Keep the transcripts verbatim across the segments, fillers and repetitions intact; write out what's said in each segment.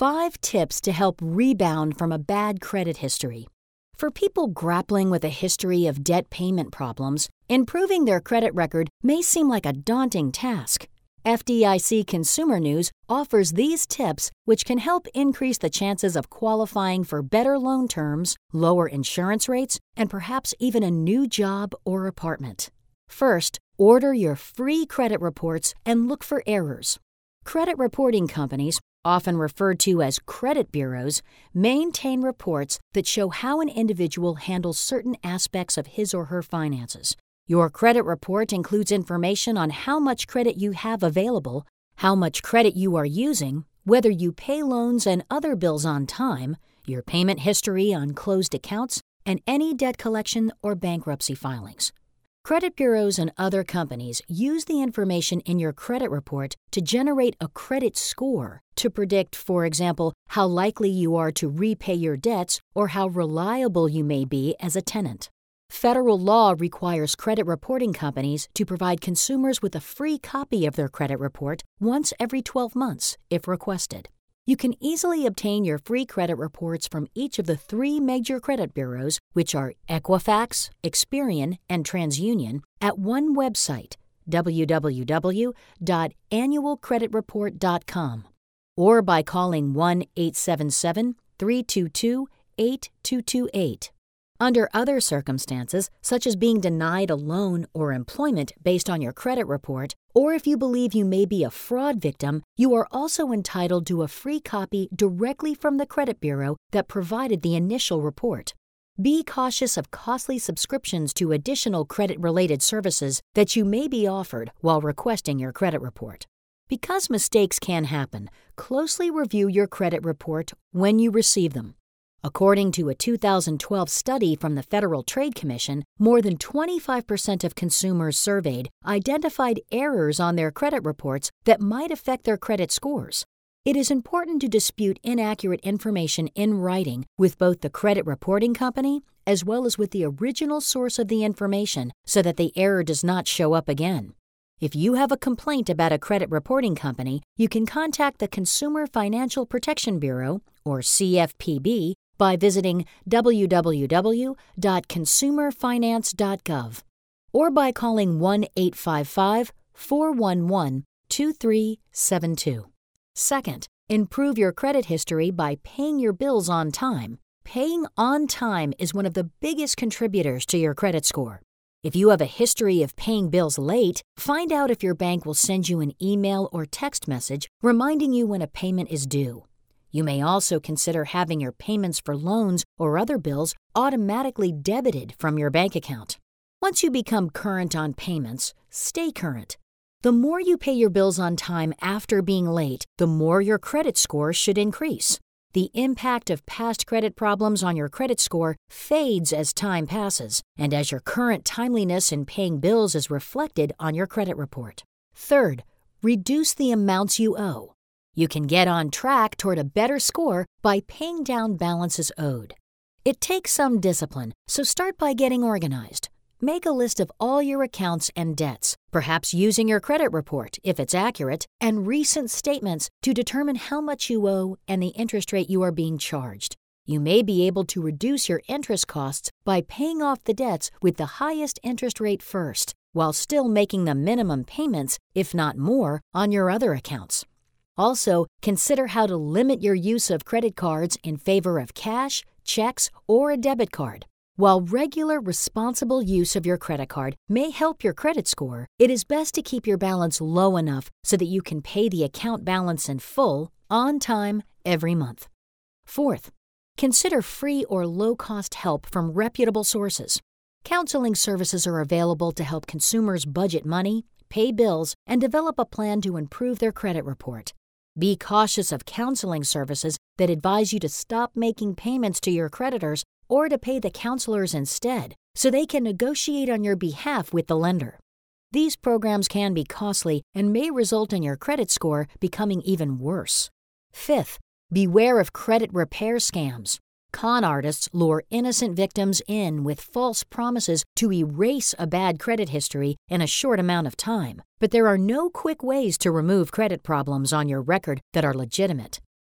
Five tips to help rebound from a bad credit history. For people grappling with a history of debt payment problems, improving their credit record may seem like a daunting task. F D I C Consumer News offers these tips which can help increase the chances of qualifying for better loan terms, lower insurance rates, and perhaps even a new job or apartment. First, order your free credit reports and look for errors. Credit reporting companies, often referred to as credit bureaus, maintain reports that show how an individual handles certain aspects of his or her finances. Your credit report includes information on how much credit you have available, how much credit you are using, whether you pay loans and other bills on time, your payment history on closed accounts, and any debt collection or bankruptcy filings. Credit bureaus and other companies use the information in your credit report to generate a credit score to predict, for example, how likely you are to repay your debts or how reliable you may be as a tenant. Federal law requires credit reporting companies to provide consumers with a free copy of their credit report once every twelve months, if requested. You can easily obtain your free credit reports from each of the three major credit bureaus, which are Equifax, Experian, and TransUnion, at one website, w w w dot annual credit report dot com, or by calling one eight seven seven, three two two, eight two two eight. Under other circumstances, such as being denied a loan or employment based on your credit report, or if you believe you may be a fraud victim, you are also entitled to a free copy directly from the credit bureau that provided the initial report. Be cautious of costly subscriptions to additional credit-related services that you may be offered while requesting your credit report. Because mistakes can happen, closely review your credit report when you receive them. According to a two thousand twelve study from the Federal Trade Commission, more than twenty-five percent of consumers surveyed identified errors on their credit reports that might affect their credit scores. It is important to dispute inaccurate information in writing with both the credit reporting company as well as with the original source of the information so that the error does not show up again. If you have a complaint about a credit reporting company, you can contact the Consumer Financial Protection Bureau, or C F P B, by visiting w w w dot consumer finance dot gov or by calling one eight five five, four one one, two three seven two. Second, improve your credit history by paying your bills on time. Paying on time is one of the biggest contributors to your credit score. If you have a history of paying bills late, find out if your bank will send you an email or text message reminding you when a payment is due. You may also consider having your payments for loans or other bills automatically debited from your bank account. Once you become current on payments, stay current. The more you pay your bills on time after being late, the more your credit score should increase. The impact of past credit problems on your credit score fades as time passes, and as your current timeliness in paying bills is reflected on your credit report. Third, reduce the amounts you owe. You can get on track toward a better score by paying down balances owed. It takes some discipline, so start by getting organized. Make a list of all your accounts and debts, perhaps using your credit report, if it's accurate, and recent statements to determine how much you owe and the interest rate you are being charged. You may be able to reduce your interest costs by paying off the debts with the highest interest rate first, while still making the minimum payments, if not more, on your other accounts. Also, consider how to limit your use of credit cards in favor of cash, checks, or a debit card. While regular, responsible use of your credit card may help your credit score, it is best to keep your balance low enough so that you can pay the account balance in full, on time, every month. Fourth, consider free or low-cost help from reputable sources. Counseling services are available to help consumers budget money, pay bills, and develop a plan to improve their credit report. Be cautious of counseling services that advise you to stop making payments to your creditors or to pay the counselors instead, so they can negotiate on your behalf with the lender. These programs can be costly and may result in your credit score becoming even worse. Fifth, beware of credit repair scams. Con artists lure innocent victims in with false promises to erase a bad credit history in a short amount of time. But there are no quick ways to remove credit problems on your record that are legitimate.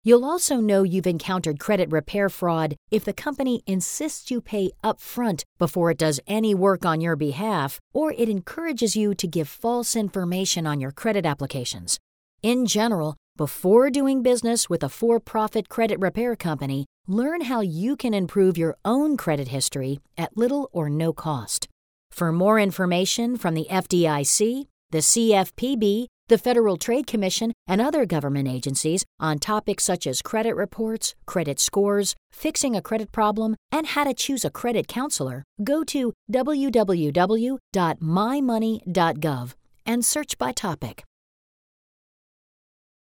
You'll also know you've encountered credit repair fraud if the company insists you pay upfront before it does any work on your behalf, or it encourages you to give false information on your credit applications. In general, before doing business with a for-profit credit repair company, learn how you can improve your own credit history at little or no cost. For more information from the F D I C, the C F P B, the Federal Trade Commission, and other government agencies on topics such as credit reports, credit scores, fixing a credit problem, and how to choose a credit counselor, go to w w w dot my money dot gov and search by topic.